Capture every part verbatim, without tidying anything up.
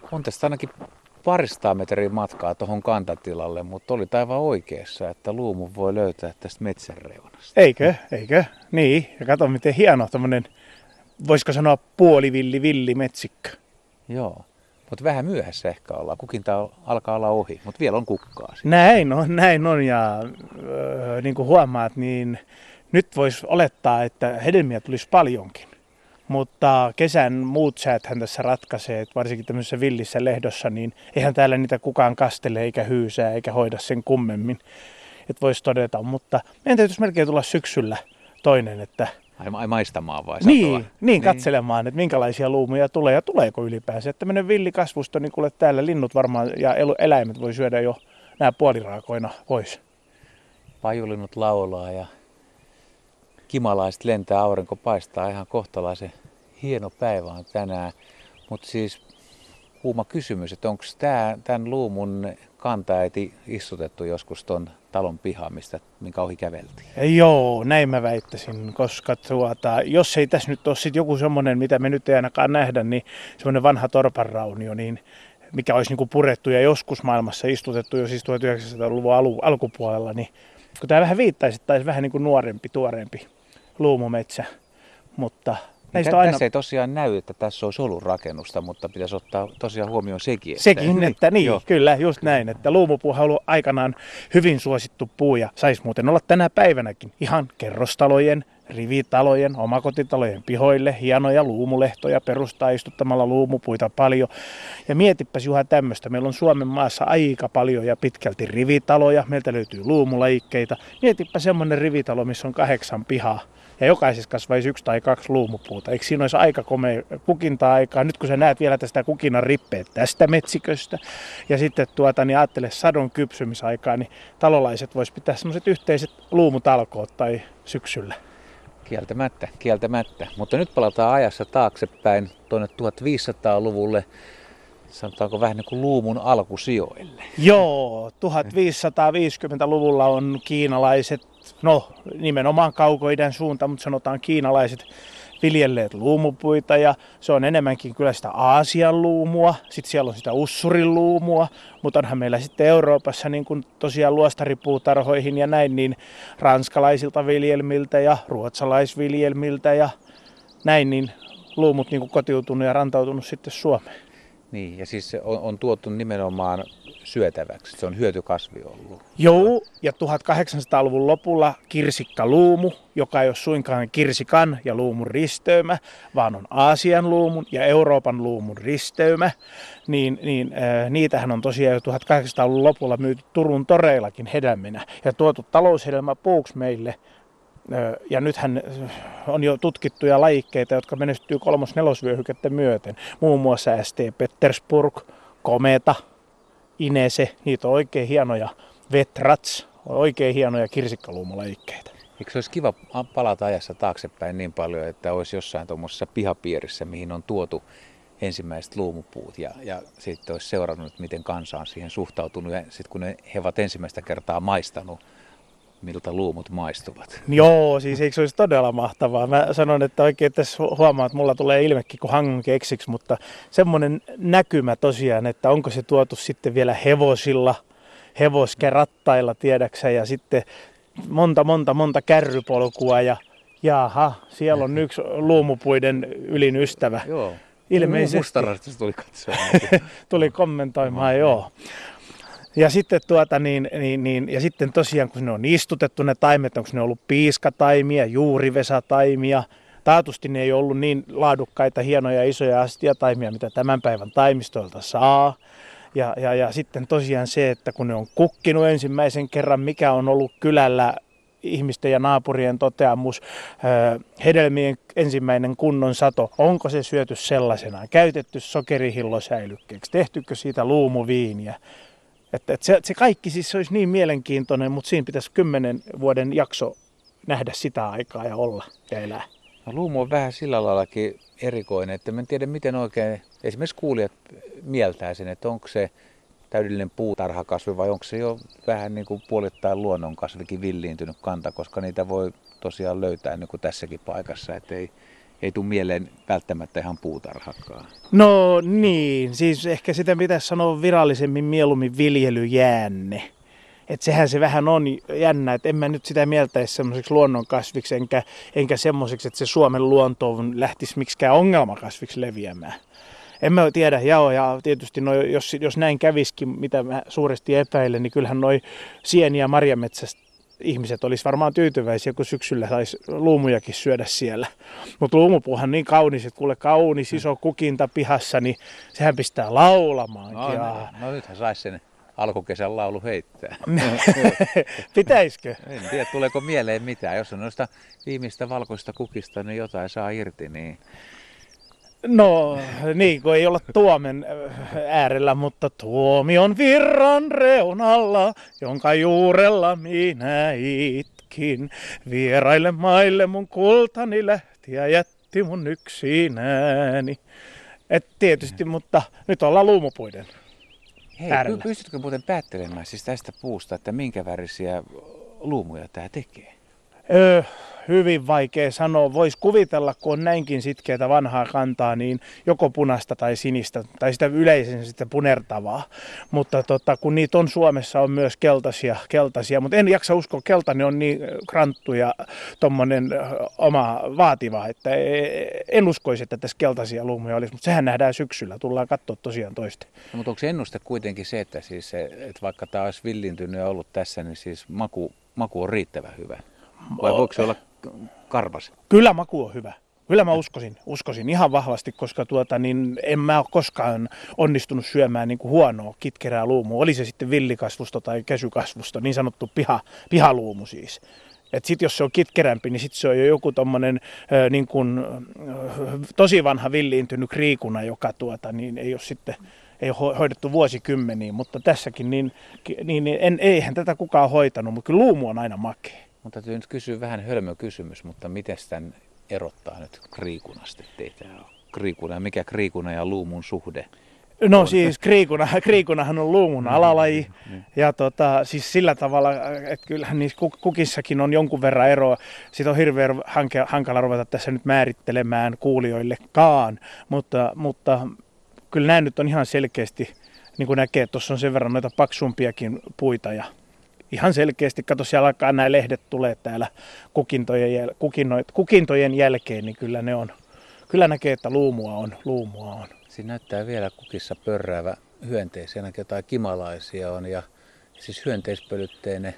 On tästä ainakin paristaa metriä matkaa tuohon kantatilalle, mutta oli aivan oikeassa, että luumun voi löytää tästä metsän reunasta. Eikö, eikö? Niin, ja kato miten hieno tämmönen, voisiko sanoa puolivilli villi metsikkö. Joo, mutta vähän myöhässä ehkä ollaan. Kukinta alkaa olla ohi, mutta vielä on kukkaa. Siinä. Näin on, näin on ja öö, niin kuin huomaat, niin nyt voisi olettaa, että hedelmiä tulisi paljonkin. Mutta kesän muut sääthän tässä ratkaisee, että varsinkin tämmöisessä villissä lehdossa, niin eihän täällä niitä kukaan kastele eikä hyysää eikä hoida sen kummemmin, että voisi todeta. Mutta meidän täytyisi melkein tulla syksyllä toinen, että Ai maistamaan vai satoa? Niin, niin, katselemaan, että minkälaisia luumuja tulee ja tuleeko ylipäänsä. Että tämmöinen villikasvusto, niin kuule täällä linnut varmaan ja eläimet voi syödä jo nämä puoliraakoina pois. Pajulinnut laulaa ja kimalaiset lentää, aurinko paistaa, ihan kohtalaisen hieno päivä on tänään. Mutta siis kuuma kysymys, että onko tämän luumun kantaäiti istutettu joskus tuon talon pihaan, mistä, minkä ohi käveltiin? Joo, näin mä väittäisin, koska tuota, jos ei tässä nyt ole sit joku semmoinen, mitä me nyt ei ainakaan nähdä, niin semmoinen vanha torpanraunio, niin mikä olisi niinku purettu ja joskus maailmassa istutettu jo siis tuhatyhdeksänsataaluvun alu, alkupuolella, niin kun tämä vähän viittaisi, että olisi vähän niin kuin nuorempi, tuoreempi luumumetsä, mutta Tä, aina... Tässä ei tosiaan näy, että tässä olisi ollut rakennusta, mutta pitäisi ottaa tosiaan huomioon sekin. Että... Sekin, että niin, Joo. kyllä, just näin, että luumupuuhan on ollut aikanaan hyvin suosittu puu ja saisi muuten olla tänä päivänäkin ihan kerrostalojen, rivitalojen, omakotitalojen pihoille, hienoja luumulehtoja perustaa istuttamalla luumupuita paljon. Ja mietipäs Juha tämmöistä, meillä on Suomen maassa aika paljon ja pitkälti rivitaloja, meiltä löytyy luumulajikkeita. Mietipä semmoinen rivitalo, missä on kahdeksan pihaa. Ja jokaisessa kasvaisi yksi tai kaksi luumupuuta. Eikö siinä olisi aika komea kukinta-aikaa? Nyt kun sä näet vielä tästä kukinan rippeet tästä metsiköstä ja sitten tuota, niin ajattele sadon kypsymisaikaa, niin talolaiset vois pitää semmoiset yhteiset luumutalkoot tai syksyllä. Kieltämättä, kieltämättä. Mutta nyt palataan ajassa taaksepäin tuonne tuhatviisisataaluvulle. Sanotaanko vähän niin kuin luumun alkusijoille. Joo, tuhatviisisataaviisikymmentäluvulla on kiinalaiset, no nimenomaan kaukoidän suunta, mutta sanotaan kiinalaiset viljelleet luumupuita ja se on enemmänkin kyllä sitä Aasian luumua, sitten siellä on sitä ussurin luumua, mutta onhan meillä sitten Euroopassa niin kuin tosiaan luostaripuutarhoihin ja näin, niin ranskalaisilta viljelmiltä ja ruotsalaisviljelmiltä ja näin, niin luumut niin kuin kotiutunut ja rantautunut sitten Suomeen. Niin, ja siis se on, on tuotu nimenomaan syötäväksi. Se on hyötykasvi ollut. Joo, ja tuhatkahdeksansataaluvun lopulla kirsikkaluumu, joka ei ole suinkaan kirsikan ja luumun risteymä, vaan on Aasian luumun ja Euroopan luumun risteymä, niin, niin äh, niitähän on tosiaan jo tuhatkahdeksansataaluvun lopulla myyty Turun toreillakin hedelminä ja tuotu taloushedelmäpuuksi meille. Ja nythän on jo tutkittuja lajikkeita, jotka menestyy kolmos-nelosvyöhykettä myöten. Muun muassa S T Petersburg, Kometa, Inese, niitä on oikein hienoja. Vetrats, on oikein hienoja kirsikkaluumulajikkeita. Eikö se olisi kiva palata ajassa taaksepäin niin paljon, että olisi jossain tuommoisessa pihapiirissä, mihin on tuotu ensimmäiset luumupuut ja, ja sitten olisi seurannut, miten kansa on siihen suhtautunut ja sitten kun ne, he ovat ensimmäistä kertaa maistanut, miltä luumut maistuvat. Joo, siis eikö se olisi todella mahtavaa. Mä sanon, että oikein tässä huomaa, että mulla tulee ilmekin kuin hangon keksiksi, mutta semmoinen näkymä tosiaan, että onko se tuotu sitten vielä hevosilla, hevoskerattailla tiedäksä ja sitten monta, monta, monta kärrypolkua ja jaha, siellä on yksi luumupuiden ylin ystävä. Joo, ilmeisesti. Mustarastasta tuli katsoa. Tuli kommentoimaan, no, joo. Ja sitten, tuota, niin, niin, niin, ja sitten tosiaan, kun ne on istutettu ne taimet, onko ne ollut piiskataimia, juurivesataimia, taatusti ne ei ollut niin laadukkaita, hienoja, isoja astiataimia, mitä tämän päivän taimistoilta saa. Ja, ja, ja sitten tosiaan se, että kun ne on kukkinut ensimmäisen kerran, mikä on ollut kylällä ihmisten ja naapurien toteamus, hedelmien ensimmäinen kunnon sato, onko se syöty sellaisenaan, käytetty sokerihillosäilykkeeksi, tehtykö siitä luumuviiniä. Että, että se, se kaikki siis olisi niin mielenkiintoinen, mutta siinä pitäisi kymmenen vuoden jakso nähdä sitä aikaa ja olla ja elää. No, luumu on vähän sillä laillakin erikoinen, että en tiedä miten oikein esimerkiksi kuulijat mieltää sen, että onko se täydellinen puutarhakasvi vai onko se jo vähän niin kuin puolittain luonnonkasvikin villiintynyt kanta, koska niitä voi tosiaan löytää niin kuin tässäkin paikassa, että ei, ei tule mieleen välttämättä ihan puutarhakaan. No niin, siis ehkä sitä pitäisi sanoa virallisemmin mieluummin viljelyjäänne. Että sehän se vähän on jännä, että en mä nyt sitä mieltäisi semmoiseksi luonnonkasviksi, enkä, enkä semmoiseksi, että se Suomen luontoon lähtisi miksikään ongelmakasviksi leviämään. En mä tiedä, jao, ja tietysti no, jos, jos näin käviskin, mitä mä suuresti epäilen, niin kyllähän noi sieni- ja marjametsästä ihmiset olisi varmaan tyytyväisiä, kun syksyllä saisi luumujakin syödä siellä. Mutta luumupuuhan niin kaunis, että kuule kaunis iso kukinta pihassa, niin sehän pistää laulamaan. No, no, no nythän saisi sen alkukesän laulu heittää. Pitäisikö? En tiedä, tuleeko mieleen mitään. Jos on noista viimeistä valkoista kukista, niin jotain saa irti, niin... No niin, kun ei olla tuomen äärellä, mutta tuomion virran reunalla, jonka juurella minä itkin. Vieraille maille mun kultani lähti ja jätti mun yksinäni. Et tietysti, mutta nyt ollaan luumupuiden Hei, äärellä. Pystytkö muuten päättelemään siis tästä puusta, että minkä värisiä luumuja tämä tekee? Öö, hyvin vaikea sanoa. Voisi kuvitella, kun on näinkin sitkeätä vanhaa kantaa, niin joko punaista tai sinistä, tai sitä yleisen sitten punertavaa. Mutta tota, kun niitä on Suomessa, on myös keltaisia, keltaisia. Mutta en jaksa uskoa, keltainen on niin kranttu ja tommonen oma vaativa, että en uskoisi, että tässä keltaisia luumuja olisi. Mutta sehän nähdään syksyllä, tullaan katsoa tosiaan toista. No, mutta onko ennuste kuitenkin se, että, siis se, että vaikka tämä olisi villintynyt ja ollut tässä, niin siis maku, maku on riittävän hyvä? Vai voiko se olla karvas? Kyllä maku on hyvä. Kyllä mä uskoisin, uskoisin ihan vahvasti, koska tuota, niin en mä ole koskaan onnistunut syömään niin kuin huonoa kitkerää luumua. Oli se sitten villikasvusto tai kesykasvusto, niin sanottu piha, pihaluumu siis. Et sit jos se on kitkerämpi, niin sit se on jo joku tommonen äh, niin kuin, äh, tosi vanha villiintynyt kriikuna, joka tuota, niin ei ole sitten ei ole hoidettu vuosikymmeniin, mutta tässäkin niin, niin en, eihän tätä kukaan hoitanut, mutta kyllä luumu on aina makea. Mutta täytyy nyt kysyä vähän hölmö kysymys, mutta miten tämän erottaa nyt kriikunasta, ettei tämä ole kriikuna ja mikä kriikuna ja luumun suhde? No on? siis kriikuna, kriikunahan on luumun alalaji ja tota, siis sillä tavalla, että kyllähän niissä kukissakin on jonkun verran eroa. Siitä on hirveän hankala ruveta tässä nyt määrittelemään kuulijoillekaan, mutta, mutta kyllä nämä nyt on ihan selkeästi, niin kuin näkee, että tuossa on sen verran noita paksumpiakin puita ja ihan selkeästi, kato siellä alkaa nämä lehdet tulee täällä kukintojen, jäl- kukinnoit, kukintojen jälkeen, niin kyllä ne on, kyllä näkee, että luumua on, luumua on. Siinä näyttää vielä kukissa pörräävä hyönteisiä, ainakin jotain kimalaisia on ja siis hyönteispölytteinen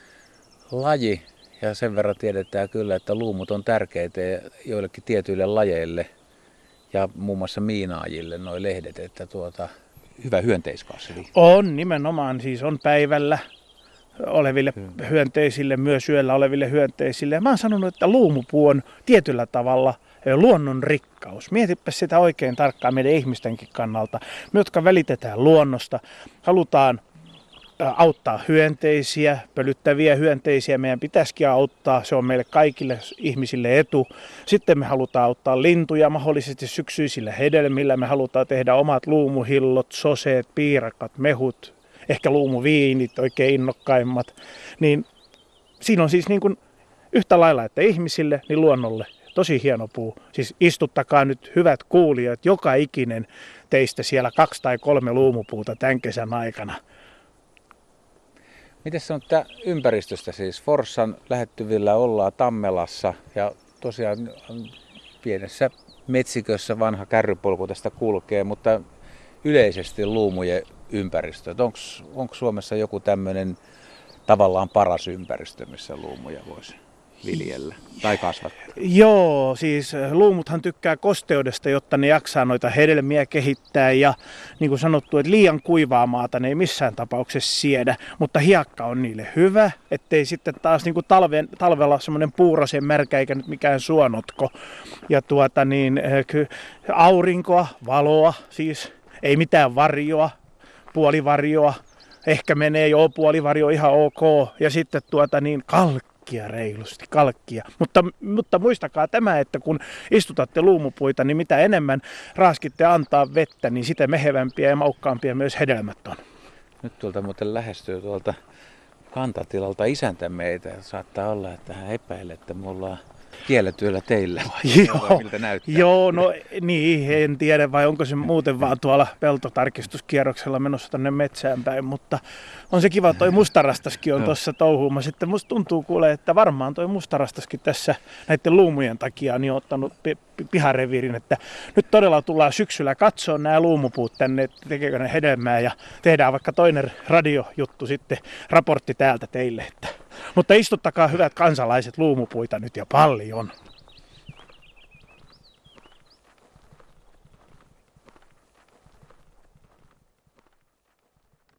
laji ja sen verran tiedetään kyllä, että luumut on tärkeitä joillekin tietyille lajeille ja muun muassa miinaajille nuo lehdet, että tuota, hyvä hyönteiskasvi. On nimenomaan, siis on päivällä oleville hyönteisille, myös yöllä oleville hyönteisille. Ja mä oon sanonut, että luumupuu on tietyllä tavalla luonnon rikkaus. Mietipä sitä oikein tarkkaan meidän ihmistenkin kannalta. Me, jotka välitetään luonnosta, halutaan auttaa hyönteisiä, pölyttäviä hyönteisiä. Meidän pitäisikin auttaa, se on meille kaikille ihmisille etu. Sitten me halutaan auttaa lintuja mahdollisesti syksyisillä hedelmillä. Me halutaan tehdä omat luumuhillot, soseet, piirakat, mehut, ehkä luumuviinit, oikein innokkaimmat. Niin siinä on siis niin kuin yhtä lailla, että ihmisille, niin luonnolle. Tosi hieno puu. Siis istuttakaa nyt hyvät kuulijat, joka ikinen teistä siellä kaksi tai kolme luumupuuta tämän kesän aikana. Miten se on tää ympäristöstä siis? Forssan lähettyvillä ollaan Tammelassa ja tosiaan pienessä metsikössä vanha kärrypolku tästä kulkee, mutta yleisesti luumujen ympäristö. Onko Suomessa joku tämmöinen tavallaan paras ympäristö, missä luumuja voisi viljellä tai kasvattaa? Joo, siis luumuthan tykkää kosteudesta, jotta ne jaksaa noita hedelmiä kehittää ja niin kuin sanottu, että liian kuivaa maata ne ei missään tapauksessa siedä, mutta hiekka on niille hyvä, ettei sitten taas niin kuin talven, talvella semmoinen puurosen märkä eikä nyt mikään suonotko. Ja tuota niin, aurinkoa, valoa, siis ei mitään varjoa, puolivarjoa, ehkä menee jo puolivarjo ihan ok ja sitten tuota niin kalkki. reilusti, kalkkia. Mutta, mutta muistakaa tämä, että kun istutatte luumupuita, niin mitä enemmän raaskitte antaa vettä, niin sitä mehevämpiä ja maukkaampia myös hedelmät on. Nyt tuolta muuten lähestyy tuolta kantatilalta isäntä meitä. Saattaa olla, että hän epäilee, että me ollaan kielletyillä teillä vai? Joo, miltä näyttää? joo, no niin, en tiedä vai onko se muuten vaan tuolla peltotarkistuskierroksella menossa tänne metsään päin, mutta on se kiva, toi mustarastaskin on tuossa touhuuma. Sitten musta tuntuu kuule, että varmaan toi mustarastaskin tässä näiden luumujen takia niin on ottanut pi- pihareviirin, että nyt todella tullaan syksyllä katsoa nämä luumupuut tänne, että tekeekö ne hedelmää ja tehdään vaikka toinen radiojuttu sitten, raportti täältä teille. Että. Mutta istuttakaa hyvät kansalaiset luumupuita nyt ja paljon.